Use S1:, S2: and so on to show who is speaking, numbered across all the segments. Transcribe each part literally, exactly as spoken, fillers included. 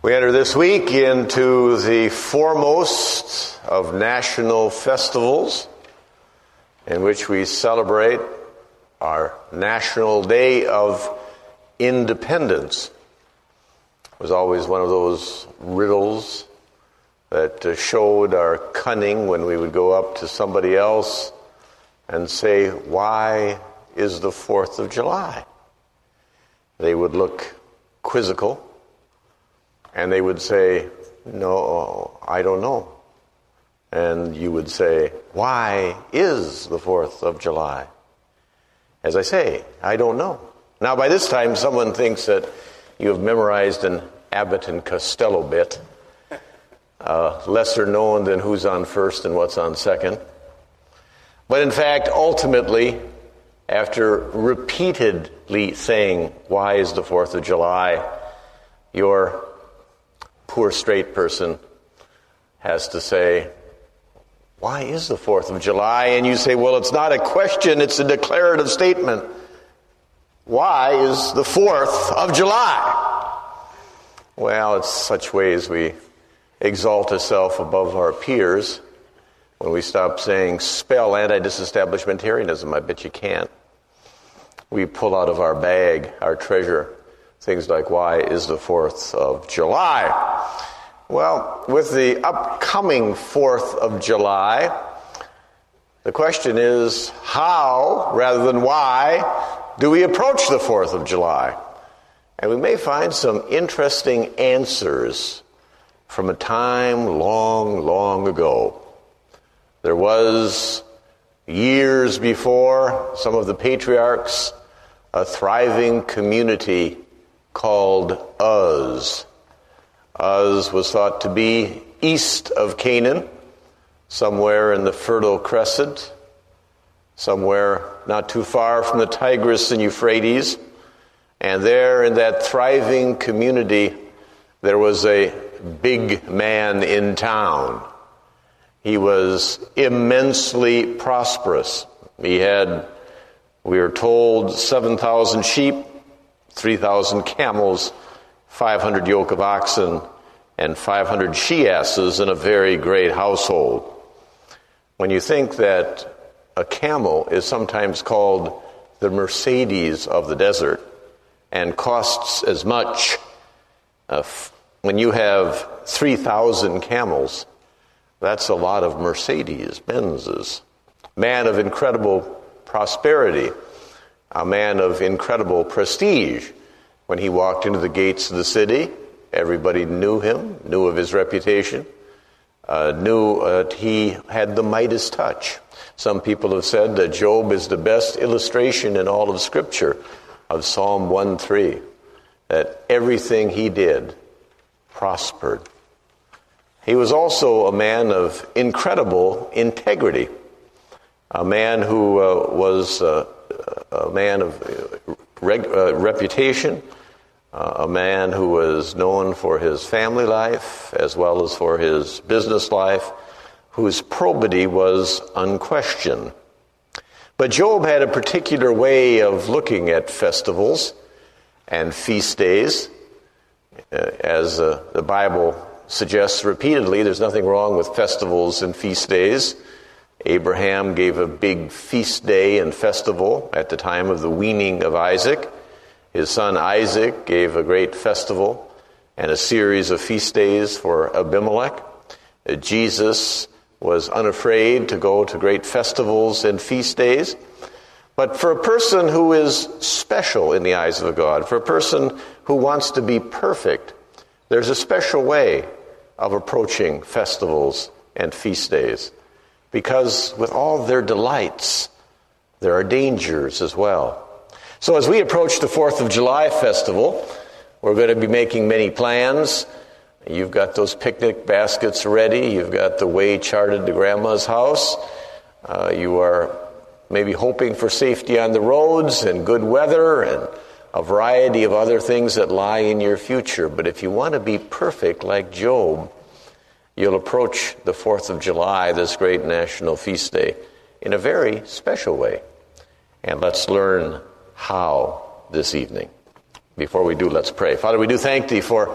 S1: We enter this week into the foremost of national festivals in which we celebrate our National Day of Independence. It was always one of those riddles that uh, showed our cunning when we would go up to somebody else and say, "Why is the fourth of July?" They would look quizzical. And they would say, "No, I don't know." And you would say, "Why is the fourth of July?" As I say, I don't know. Now, by this time, someone thinks that you have memorized an Abbott and Costello bit, uh, lesser known than who's on first and what's on second. But in fact, ultimately, after repeatedly saying, "Why is the fourth of July?" your poor straight person has to say, "Why is the fourth of July?" And you say, "Well, it's not a question, it's a declarative statement. Why is the fourth of July?" Well, it's such ways we exalt ourselves above our peers when we stop saying, "Spell anti-disestablishmentarianism." I bet you can't. We pull out of our bag, our treasure, things like, "Why is the fourth of July?" Well, with the upcoming fourth of July, the question is, how, rather than why, do we approach the fourth of July? And we may find some interesting answers from a time long, long ago. There was, years before, some of the patriarchs, a thriving community called Uz. Uz was thought to be east of Canaan, somewhere in the Fertile Crescent, somewhere not too far from the Tigris and Euphrates. And there in that thriving community, there was a big man in town. He was immensely prosperous. He had, we are told, seven thousand sheep, three thousand camels, five hundred yoke of oxen, and five hundred she-asses in a very great household. When you think that a camel is sometimes called the Mercedes of the desert and costs as much, uh, f- when you have three thousand camels, that's a lot of Mercedes, Benzes. Man of incredible prosperity, a man of incredible prestige. When he walked into the gates of the city, everybody knew him, knew of his reputation, uh, knew uh, he had the Midas touch. Some people have said that Job is the best illustration in all of Scripture of Psalm one three, that everything he did prospered. He was also a man of incredible integrity, a man who uh, was uh, a man of reg- uh, reputation, uh, a man who was known for his family life as well as for his business life, whose probity was unquestioned. But Job had a particular way of looking at festivals and feast days. Uh, as uh, the Bible suggests repeatedly, there's nothing wrong with festivals and feast days. Abraham gave a big feast day and festival at the time of the weaning of Isaac. His son Isaac gave a great festival and a series of feast days for Abimelech. Uh, Jesus was unafraid to go to great festivals and feast days. But for a person who is special in the eyes of God, for a person who wants to be perfect, there's a special way of approaching festivals and feast days. Because with all their delights, there are dangers as well. So as we approach the fourth of July festival, we're going to be making many plans. You've got those picnic baskets ready. You've got the way charted to Grandma's house. Uh, you are maybe hoping for safety on the roads and good weather and a variety of other things that lie in your future. But if you want to be perfect like Job, you'll approach the fourth of July, this great national feast day, in a very special way. And let's learn how this evening. Before we do, let's pray. Father, we do thank Thee for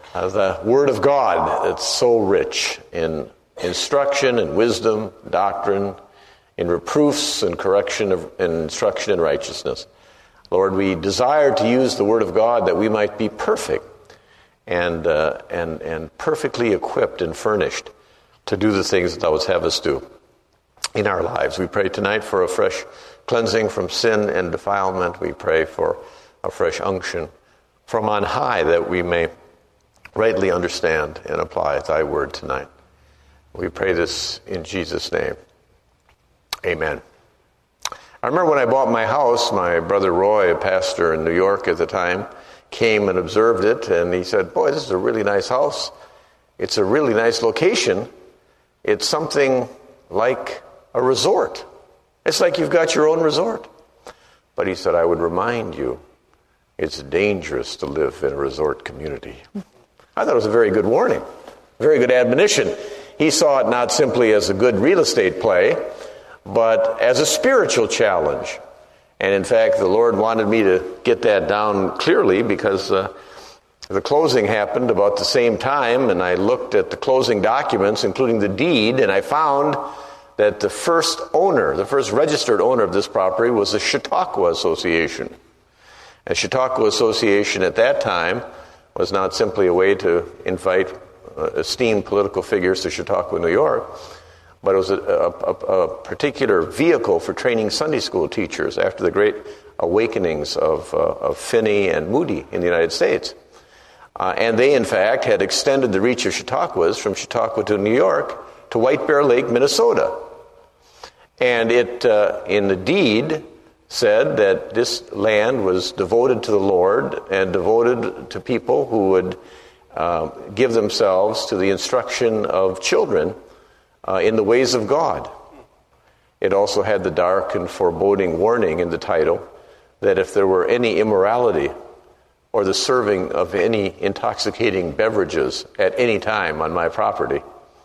S1: uh, the Word of God that's so rich in instruction and wisdom, doctrine, in reproofs and correction of, and instruction in righteousness. Lord, we desire to use the Word of God that we might be perfect and uh, and and perfectly equipped and furnished to do the things that Thou wouldst have us do in our lives. We pray tonight for a fresh cleansing from sin and defilement. We pray for a fresh unction from on high that we may rightly understand and apply Thy Word tonight. We pray this in Jesus' name. Amen. I remember when I bought my house, my brother Roy, a pastor in New York at the time, came and observed it, and he said, boy, this is a really nice house. It's a really nice location. It's something like a resort. It's like you've got your own resort. But he said, I would remind you, it's dangerous to live in a resort community. I thought it was a very good warning, very good admonition. He saw it not simply as a good real estate play, but as a spiritual challenge. And in fact, the Lord wanted me to get that down clearly because uh, the closing happened about the same time, and I looked at the closing documents, including the deed, and I found that the first owner, the first registered owner of this property was the Chautauqua Association. A Chautauqua Association at that time was not simply a way to invite uh, esteemed political figures to Chautauqua, New York, but it was a, a, a particular vehicle for training Sunday school teachers after the great awakenings of, uh, of Finney and Moody in the United States. Uh, and they, in fact, had extended the reach of Chautauquas from Chautauqua to New York to White Bear Lake, Minnesota. And it, uh, in the deed, said that this land was devoted to the Lord and devoted to people who would uh, give themselves to the instruction of children uh, in the ways of God. It also had the dark and foreboding warning in the title that if there were any immorality or the serving of any intoxicating beverages at any time on my property,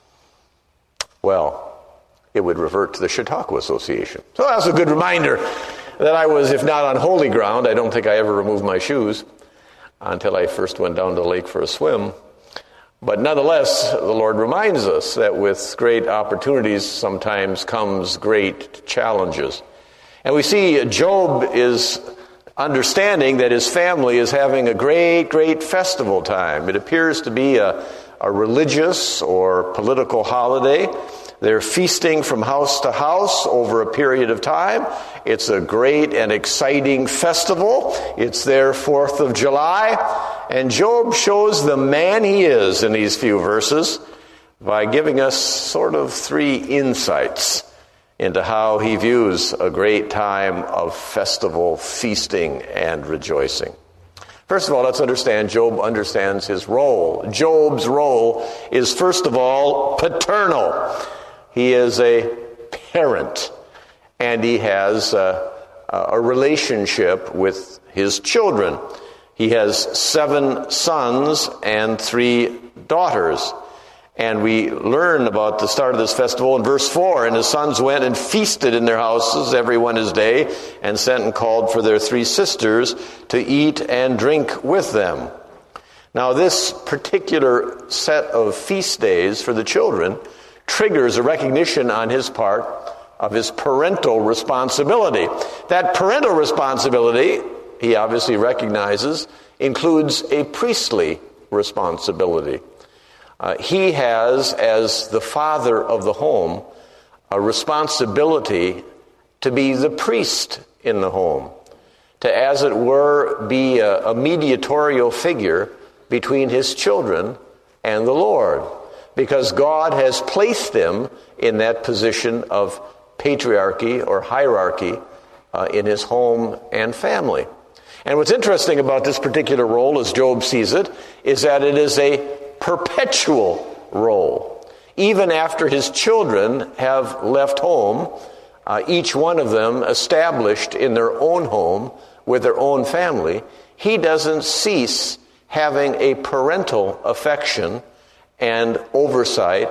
S1: well, it would revert to the Chautauqua Association. So that was a good reminder that I was, if not on holy ground, I don't think I ever removed my shoes until I first went down to the lake for a swim. But nonetheless, the Lord reminds us that with great opportunities sometimes comes great challenges. And we see Job is understanding that his family is having a great, great festival time. It appears to be a, a religious or political holiday. They're feasting from house to house over a period of time. It's a great and exciting festival. It's their fourth of July. And Job shows the man he is in these few verses by giving us sort of three insights into how he views a great time of festival feasting and rejoicing. First of all, let's understand Job understands his role. Job's role is, first of all, paternal. He is a parent, and he has a, a relationship with his children. He has seven sons and three daughters. And we learn about the start of this festival in verse four. And his sons went and feasted in their houses, every one his day, and sent and called for their three sisters to eat and drink with them. Now, this particular set of feast days for the children triggers a recognition on his part of his parental responsibility. That parental responsibility, he obviously recognizes, includes a priestly responsibility. Uh, he has, as the father of the home, a responsibility to be the priest in the home, to, as it were, be a, a mediatorial figure between his children and the Lord, because God has placed him in that position of patriarchy or hierarchy uh, in his home and family. And what's interesting about this particular role, as Job sees it, is that it is a perpetual role. Even after his children have left home, uh, each one of them established in their own home with their own family, he doesn't cease having a parental affection and oversight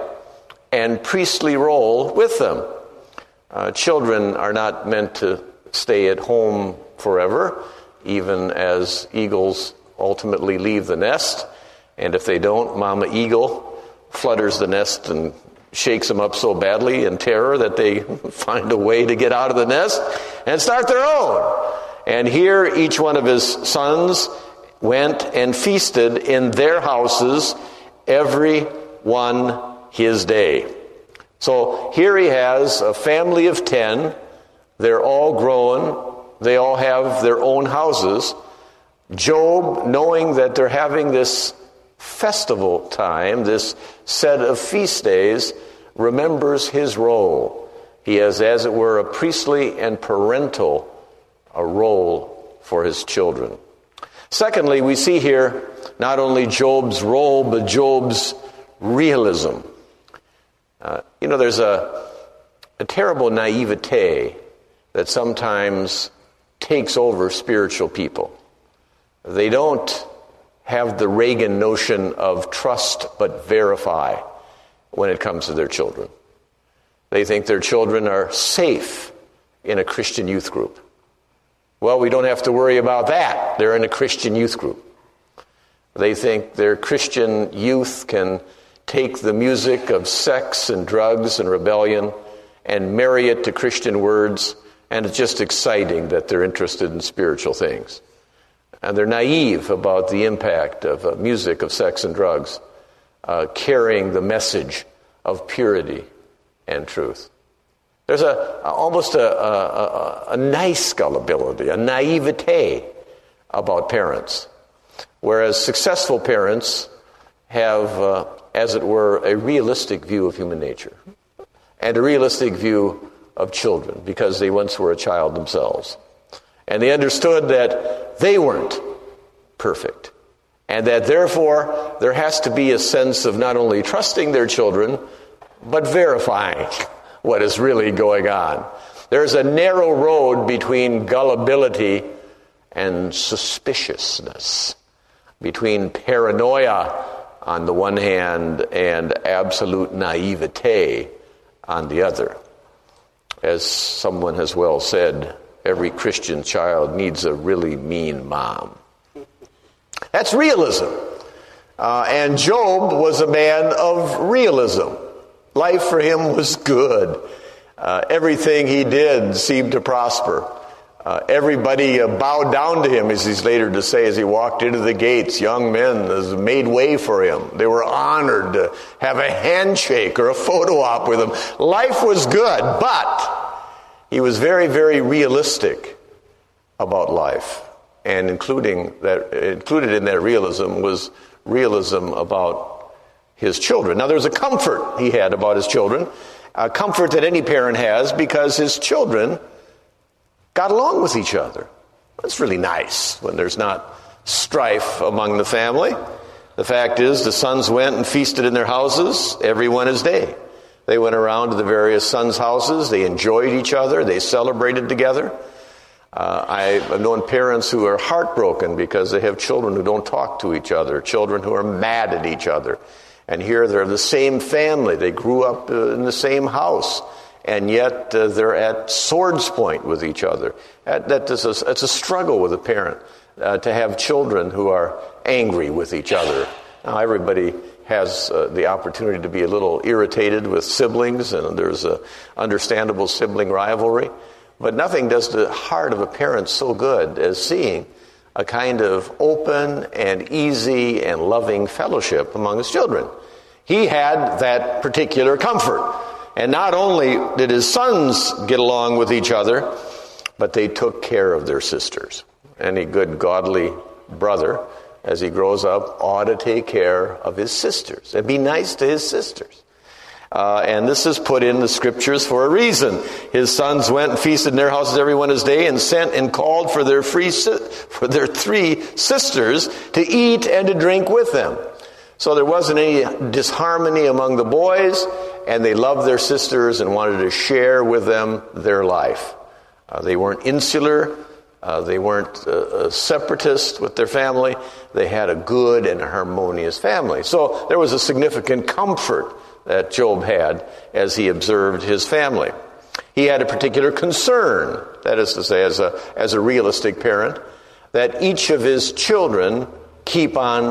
S1: and priestly role with them. Uh, children are not meant to stay at home forever, even as eagles ultimately leave the nest And if they don't, Mama Eagle flutters the nest and shakes them up so badly in terror that they find a way to get out of the nest and start their own. And here each one of his sons went and feasted in their houses, every one his day. So here he has a family of ten. They're all grown. They all have their own houses. Job, knowing that they're having this festival time, this set of feast days, remembers his role. He has, as it were, a priestly and parental a role for his children. Secondly, we see here not only Job's role, but Job's realism. Uh, you know, there's a, a terrible naivete that sometimes takes over spiritual people. They don't have the Reagan notion of trust but verify when it comes to their children. They think their children are safe in a Christian youth group. Well, we don't have to worry about that. They're in a Christian youth group. They think their Christian youth can take the music of sex and drugs and rebellion and marry it to Christian words, and it's just exciting that they're interested in spiritual things. And they're naive about the impact of uh, music, of sex and drugs, uh, carrying the message of purity and truth. There's a, a almost a, a, a nice gullibility, a naivete about parents, whereas successful parents have, uh, as it were, a realistic view of human nature and a realistic view of children, because they once were a child themselves. And they understood that they weren't perfect, and that therefore there has to be a sense of not only trusting their children, but verifying what is really going on. There's a narrow road between gullibility and suspiciousness, between paranoia on the one hand and absolute naivete on the other. As someone has well said, every Christian child needs a really mean mom. That's realism. Uh, and Job was a man of realism. Life for him was good. Uh, everything he did seemed to prosper. Uh, everybody uh, bowed down to him, as he's later to say, as he walked into the gates. Young men made way for him. They were honored to have a handshake or a photo op with him. Life was good, but he was very, very realistic about life. And including that, included in that realism was realism about his children. Now, there's a comfort he had about his children, a comfort that any parent has, because his children got along with each other. It's really nice when there's not strife among the family. The fact is, the sons went and feasted in their houses, every one his day. They went around to the various sons' houses. They enjoyed each other. They celebrated together. Uh, I've known parents who are heartbroken because they have children who don't talk to each other, children who are mad at each other. And here they're the same family. They grew up uh, in the same house. And yet uh, they're at swords point with each other. That, that is a, it's a struggle with a parent uh, to have children who are angry with each other. Now, everybody has uh, the opportunity to be a little irritated with siblings, and there's a understandable sibling rivalry. But nothing does the heart of a parent so good as seeing a kind of open and easy and loving fellowship among his children. He had that particular comfort. And not only did his sons get along with each other, but they took care of their sisters. Any good godly brother, as he grows up, ought to take care of his sisters and be nice to his sisters. Uh, and this is put in the scriptures for a reason. His sons went and feasted in their houses every one his day, and sent and called for their free si- for their three sisters to eat and to drink with them. So there wasn't any disharmony among the boys, and they loved their sisters and wanted to share with them their life. Uh, they weren't insular. Uh, they weren't uh, separatist with their family. They had a good and harmonious family. So there was a significant comfort that Job had as he observed his family. He had a particular concern, that is to say, as a, as a realistic parent, that each of his children keep on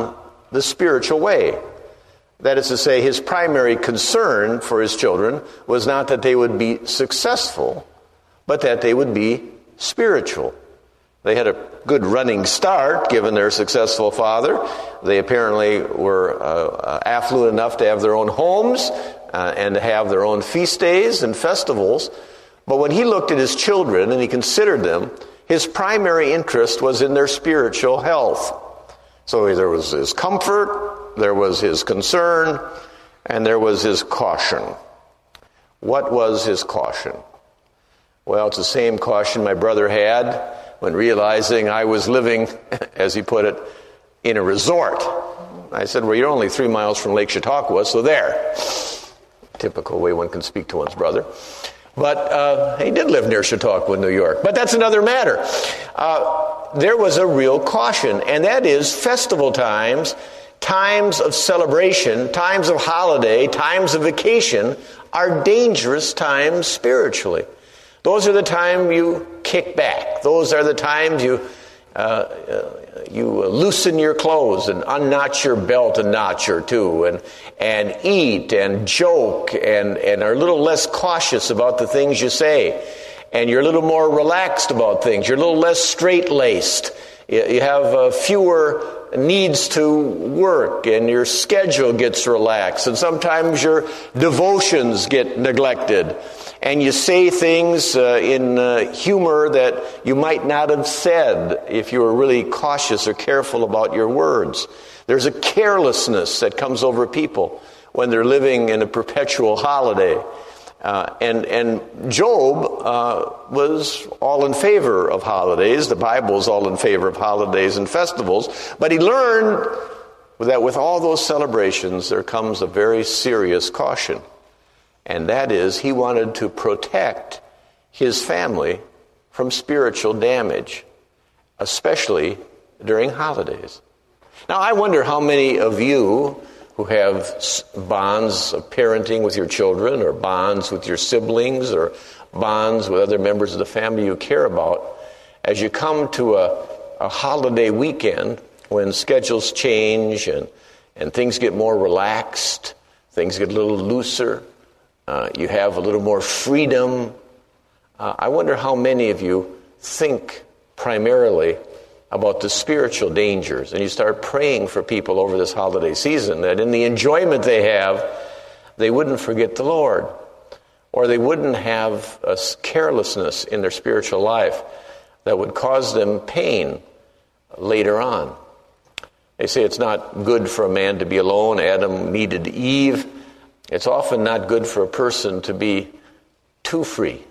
S1: the spiritual way. That is to say, his primary concern for his children was not that they would be successful, but that they would be spiritual. They had a good running start, given their successful father. They apparently were uh, affluent enough to have their own homes uh, and to have their own feast days and festivals. But when he looked at his children and he considered them, his primary interest was in their spiritual health. So there was his comfort, there was his concern, and there was his caution. What was his caution? Well, it's the same caution my brother had when realizing I was living, as he put it, in a resort. I said, well, you're only three miles from Lake Chautauqua, so there. Typical way one can speak to one's brother. But uh, he did live near Chautauqua, New York. But that's another matter. Uh, there was a real caution, and that is festival times, times of celebration, times of holiday, times of vacation are dangerous times spiritually. Those are the times you kick back. Those are the times you uh, uh, you loosen your clothes and unknot your belt a notch or two and and eat and joke and, and are a little less cautious about the things you say. And you're a little more relaxed about things. You're a little less straight-laced. You have uh, fewer needs to work, and your schedule gets relaxed. And sometimes your devotions get neglected. And you say things uh, in uh, humor that you might not have said if you were really cautious or careful about your words. There's a carelessness that comes over people when they're living in a perpetual holiday. Uh, and, and Job uh, was all in favor of holidays. The Bible is all in favor of holidays and festivals. But he learned that with all those celebrations, there comes a very serious caution. And that is, he wanted to protect his family from spiritual damage, especially during holidays. Now, I wonder how many of you who have bonds of parenting with your children, or bonds with your siblings, or bonds with other members of the family you care about, as you come to a, a holiday weekend when schedules change and, and things get more relaxed, things get a little looser, Uh, you have a little more freedom. Uh, I wonder how many of you think primarily about the spiritual dangers, and you start praying for people over this holiday season that in the enjoyment they have, they wouldn't forget the Lord, or they wouldn't have a carelessness in their spiritual life that would cause them pain later on. They say it's not good for a man to be alone. Adam needed Eve. It's often not good for a person to be too free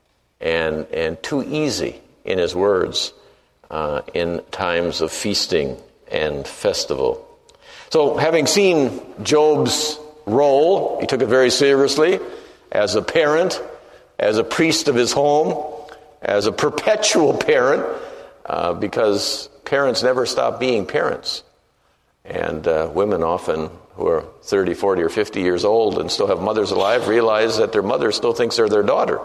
S1: and and too easy in his words uh, in times of feasting and festival. So having seen Job's role, he took it very seriously as a parent, as a priest of his home, as a perpetual parent, uh, because parents never stop being parents. And uh, women often who are thirty, forty, or fifty years old and still have mothers alive realize that their mother still thinks they're their daughter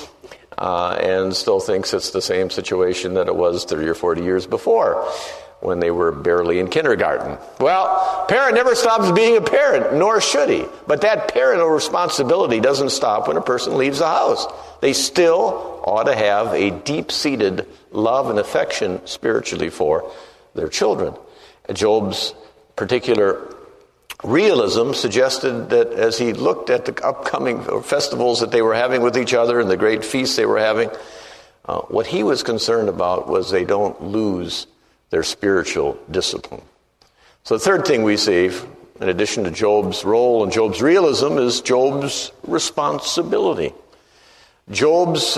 S1: uh, and still thinks it's the same situation that it was thirty or forty years before when they were barely in kindergarten. Well, parent never stops being a parent, nor should he. But that parental responsibility doesn't stop when a person leaves the house. They still ought to have a deep-seated love and affection spiritually for their children. Job's particular realism suggested that as he looked at the upcoming festivals that they were having with each other and the great feasts they were having, uh, what he was concerned about was they don't lose their spiritual discipline. So the third thing we see, in addition to Job's role and Job's realism, is Job's responsibility. Job's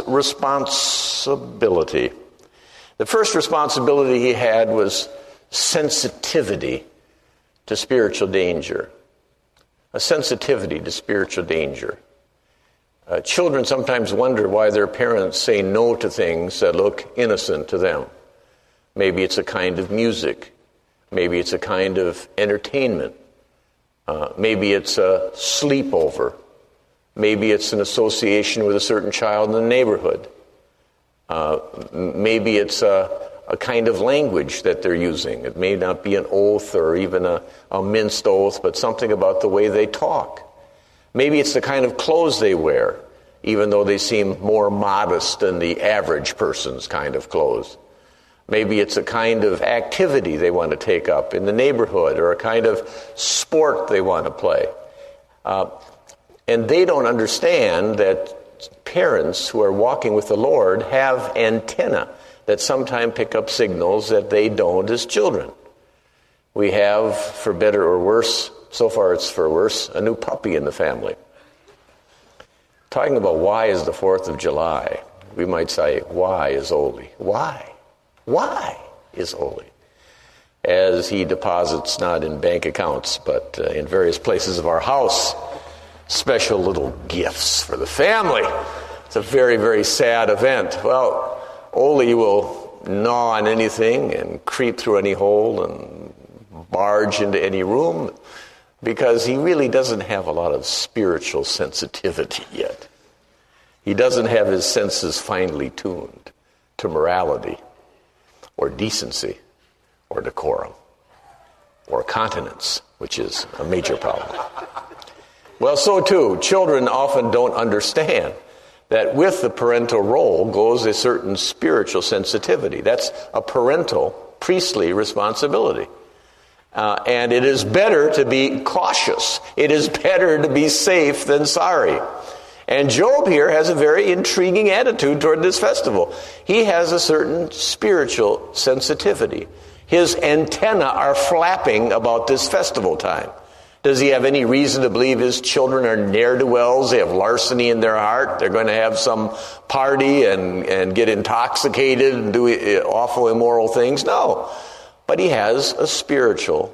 S1: responsibility. The first responsibility he had was sensitivity to spiritual danger. A sensitivity to spiritual danger. Uh, children sometimes wonder why their parents say no to things that look innocent to them. Maybe it's a kind of music. Maybe it's a kind of entertainment. Uh, maybe it's a sleepover. Maybe it's an association with a certain child in the neighborhood. Uh, maybe it's a, a kind of language that they're using. It may not be an oath or even a, a minced oath, but something about the way they talk. Maybe it's the kind of clothes they wear, even though they seem more modest than the average person's kind of clothes. Maybe it's a kind of activity they want to take up in the neighborhood or a kind of sport they want to play. Uh, and they don't understand that parents who are walking with the Lord have antennae that sometimes pick up signals that they don't as children. We have, for better or worse, so far it's for worse, a new puppy in the family. Talking about why is the fourth of July, we might say, why is Ole? Why? Why is Ole? As he deposits not in bank accounts, but uh, in various places of our house, special little gifts for the family. It's a very, very sad event. Well, Ole will gnaw on anything and creep through any hole and barge into any room because he really doesn't have a lot of spiritual sensitivity yet. He doesn't have his senses finely tuned to morality or decency or decorum or continence, which is a major problem. Well, so too, children often don't understand that with the parental role goes a certain spiritual sensitivity. That's a parental, priestly responsibility. Uh, and it is better to be cautious. It is better to be safe than sorry. And Job here has a very intriguing attitude toward this festival. He has a certain spiritual sensitivity. His antennae are flapping about this festival time. Does he have any reason to believe his children are ne'er-do-wells? They have larceny in their heart. They're going to have some party and, and get intoxicated and do awful, immoral things? No. But he has a spiritual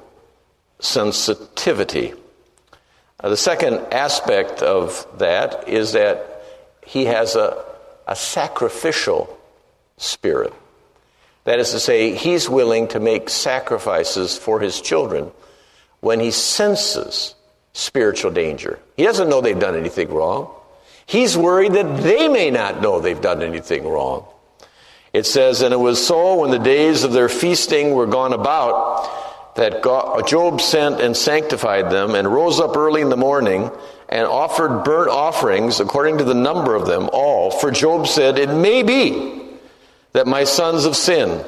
S1: sensitivity. Uh, the second aspect of that is that he has a, a sacrificial spirit. That is to say, he's willing to make sacrifices for his children when he senses spiritual danger. He doesn't know they've done anything wrong. He's worried that they may not know they've done anything wrong. It says, and it was so when the days of their feasting were gone about, that God, Job sent and sanctified them, and rose up early in the morning, and offered burnt offerings according to the number of them all. For Job said, it may be that my sons have sinned,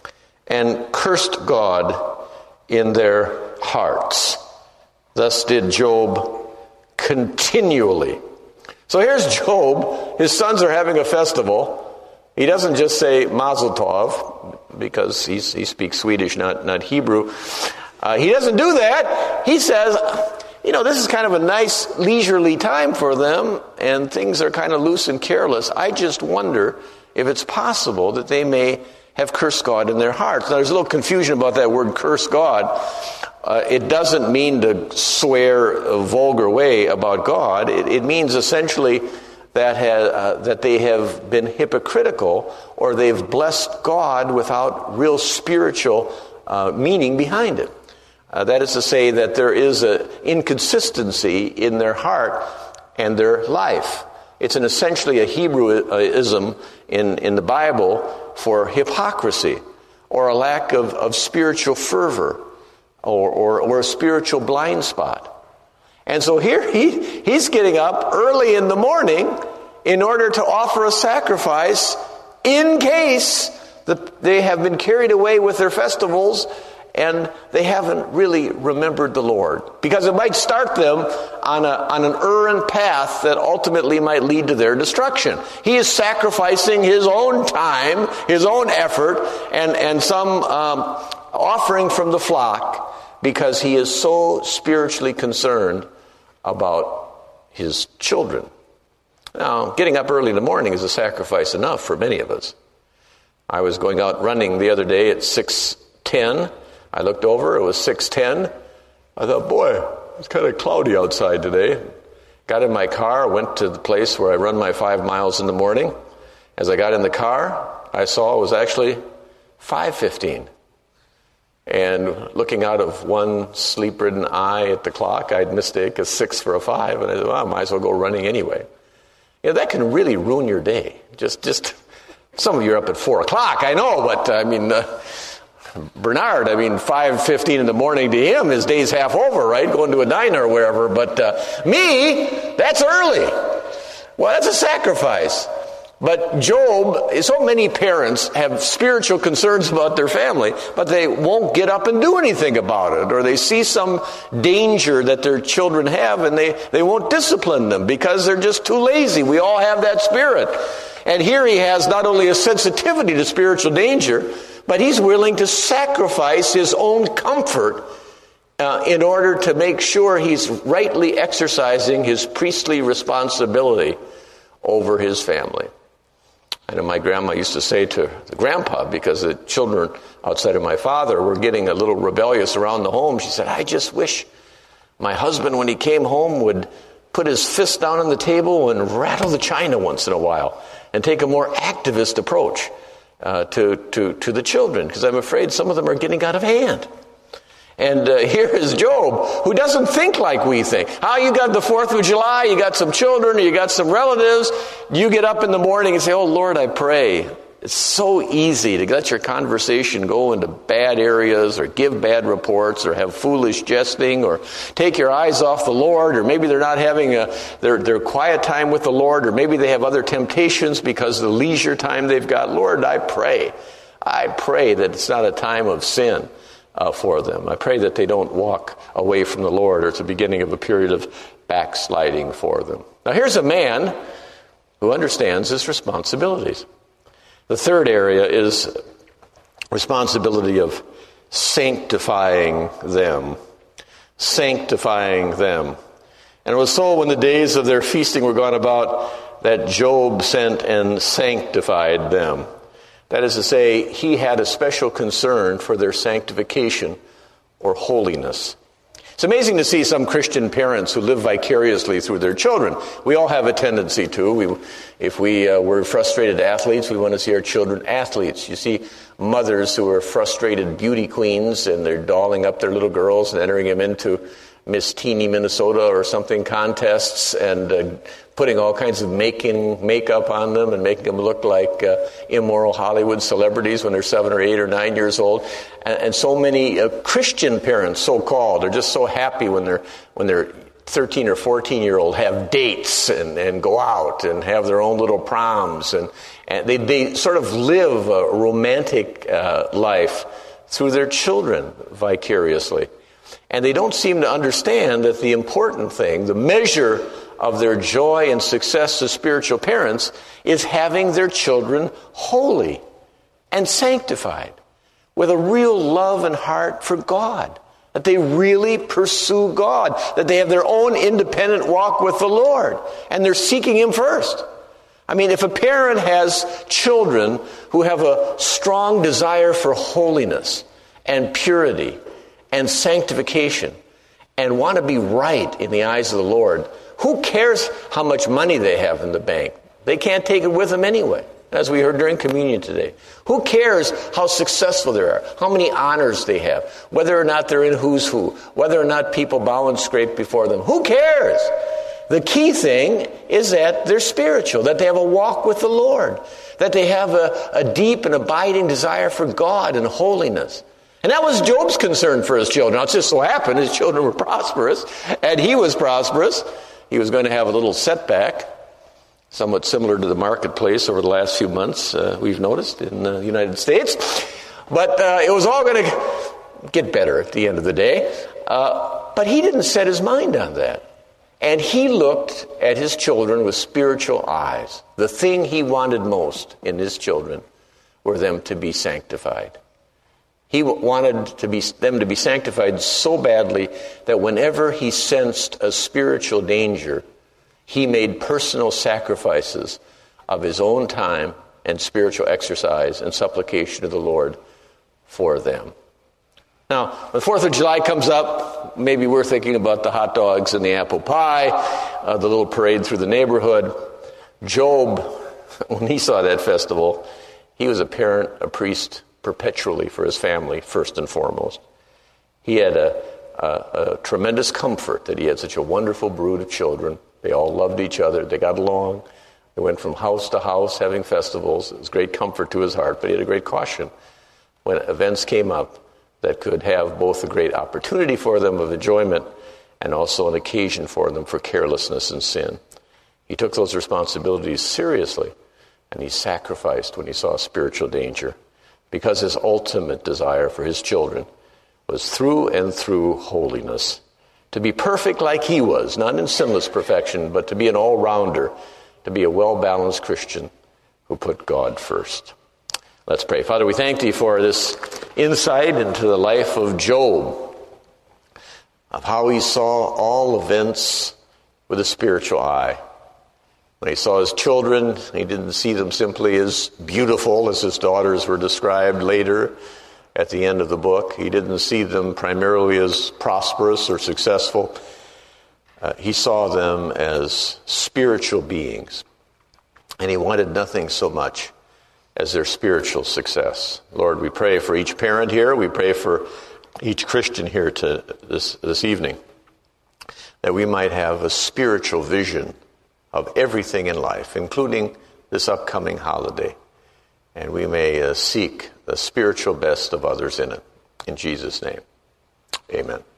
S1: and cursed God in their hearts. Thus did Job continually. So here's Job. His sons are having a festival. He doesn't just say Mazel Tov, because he's, he speaks Swedish, not, not Hebrew. Uh, he doesn't do that. He says, you know, this is kind of a nice leisurely time for them, and things are kind of loose and careless. I just wonder if it's possible that they may have cursed God in their hearts. Now, there's a little confusion about that word curse God. Uh, it doesn't mean to swear a vulgar way about God. It, it means essentially that ha, uh, that they have been hypocritical, or they've blessed God without real spiritual uh, meaning behind it. Uh, that is to say that there is an inconsistency in their heart and their life. It's an essentially a Hebrewism in, in the Bible for hypocrisy, or a lack of, of spiritual fervor, or, or, or a spiritual blind spot. And so here he, he's getting up early in the morning in order to offer a sacrifice in case the, they have been carried away with their festivals and they haven't really remembered the Lord. Because it might start them on, a, on an errant path that ultimately might lead to their destruction. He is sacrificing his own time, his own effort, and, and some um, offering from the flock, because he is so spiritually concerned about his children. Now, getting up early in the morning is a sacrifice enough for many of us. I was going out running the other day at six ten. I looked over, it was six ten. I thought, boy, it's kind of cloudy outside today. Got in my car, went to the place where I run my five miles in the morning. As I got in the car, I saw it was actually five fifteen. And looking out of one sleep-ridden eye at the clock, I'd mistake a six for a five, and I said, well, I might as well go running anyway. You know, that can really ruin your day. Just, just Some of you are up at four o'clock, I know, but I mean, uh, Bernard, I mean, five fifteen in the morning to him, his day's half over, right? Going to a diner or wherever. But uh, me, that's early. Well, that's a sacrifice. But Job, so many parents have spiritual concerns about their family, but they won't get up and do anything about it. Or they see some danger that their children have and they, they won't discipline them because they're just too lazy. We all have that spirit. And here he has not only a sensitivity to spiritual danger, but he's willing to sacrifice his own comfort uh, in order to make sure he's rightly exercising his priestly responsibility over his family. I know my grandma used to say to the grandpa, because the children outside of my father were getting a little rebellious around the home, she said, I just wish my husband, when he came home, would put his fist down on the table and rattle the china once in a while and take a more activist approach uh, to, to, to the children, because I'm afraid some of them are getting out of hand. And uh, here is Job, who doesn't think like we think. How you got the fourth of July, you got some children, you got some relatives, you get up in the morning and say, oh, Lord, I pray. It's so easy to let your conversation go into bad areas or give bad reports or have foolish jesting or take your eyes off the Lord, or maybe they're not having a, their, their quiet time with the Lord, or maybe they have other temptations because of the leisure time they've got. Lord, I pray. I pray that it's not a time of sin. Uh, for them. I pray that they don't walk away from the Lord, or it's the beginning of a period of backsliding for them. Now here's a man who understands his responsibilities. The third area is responsibility of sanctifying them. Sanctifying them. And it was so when the days of their feasting were gone about that Job sent and sanctified them. That is to say, he had a special concern for their sanctification or holiness. It's amazing to see some Christian parents who live vicariously through their children. We all have a tendency to. We, if we uh, were frustrated athletes, we want to see our children athletes. You see mothers who are frustrated beauty queens, and they're dolling up their little girls and entering them into Miss Teeny Minnesota or something contests, and uh, putting all kinds of making makeup on them and making them look like uh, immoral Hollywood celebrities when they're seven or eight or nine years old. And, and so many uh, Christian parents, so-called, are just so happy when they're when they're thirteen or fourteen year old have dates and, and go out and have their own little proms, and, and they they sort of live a romantic uh, life through their children vicariously. And they don't seem to understand that the important thing, the measure of their joy and success as spiritual parents, is having their children holy and sanctified with a real love and heart for God. That they really pursue God. That they have their own independent walk with the Lord. And they're seeking Him first. I mean, if a parent has children who have a strong desire for holiness and purity and sanctification, and want to be right in the eyes of the Lord, who cares how much money they have in the bank? They can't take it with them anyway, as we heard during communion today. Who cares how successful they are, how many honors they have, whether or not they're in who's who, whether or not people bow and scrape before them? Who cares? The key thing is that they're spiritual, that they have a walk with the Lord, that they have a, a deep and abiding desire for God and holiness. And that was Job's concern for his children. Now, it just so happened his children were prosperous, and he was prosperous. He was going to have a little setback, somewhat similar to the marketplace over the last few months, uh, we've noticed in the United States. But uh, it was all going to get better at the end of the day. Uh, but he didn't set his mind on that. And he looked at his children with spiritual eyes. The thing he wanted most in his children were them to be sanctified. He wanted to be, them to be sanctified so badly that whenever he sensed a spiritual danger, he made personal sacrifices of his own time and spiritual exercise and supplication to the Lord for them. Now, when the fourth of July comes up, maybe we're thinking about the hot dogs and the apple pie, uh, the little parade through the neighborhood. Job, when he saw that festival, he was a parent, a priest, perpetually for his family, first and foremost. He had a, a, a tremendous comfort that he had such a wonderful brood of children. They all loved each other. They got along. He went from house to house having festivals. It was great comfort to his heart, but he had a great caution when events came up that could have both a great opportunity for them of enjoyment and also an occasion for them for carelessness and sin. He took those responsibilities seriously, and he sacrificed when he saw spiritual danger, because his ultimate desire for his children was through and through holiness, to be perfect like he was, not in sinless perfection, but to be an all-rounder, to be a well-balanced Christian who put God first. Let's pray. Father, we thank thee for this insight into the life of Job, of how he saw all events with a spiritual eye. When he saw his children, he didn't see them simply as beautiful as his daughters were described later at the end of the book. He didn't see them primarily as prosperous or successful. Uh, he saw them as spiritual beings, and he wanted nothing so much as their spiritual success. Lord, we pray for each parent here. We pray for each Christian here to this, this evening, that we might have a spiritual vision of everything in life, including this upcoming holiday, and we may uh, seek the spiritual best of others in it. In Jesus' name, amen.